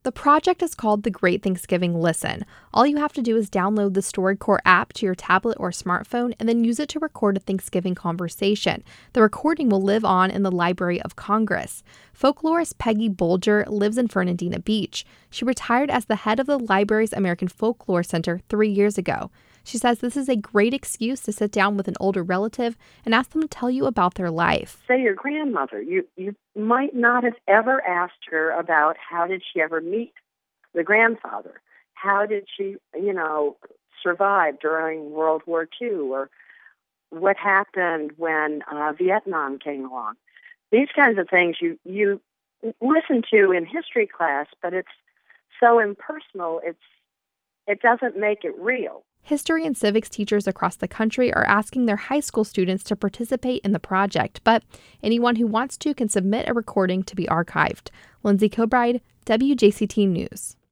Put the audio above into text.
The project is called the Great Thanksgiving Listen. All you have to do is download the StoryCorps app to your tablet or smartphone and then use it to record a Thanksgiving conversation. The recording will live on in the Library of Congress. Folklorist Peggy Bolger lives in Fernandina Beach. She retired as the head of the library's American Folklore Center 3 years ago. She says this is a great excuse to sit down with an older relative and ask them to tell you about their life. Say your grandmother. You might not have ever asked her about how did she ever meet the grandfather? How did she, survive during World War II? Or what happened when Vietnam came along? These kinds of things you listen to in history class, but it's so impersonal, it doesn't make it real. History and civics teachers across the country are asking their high school students to participate in the project, but anyone who wants to can submit a recording to be archived. Lindsay Kilbride, WJCT News.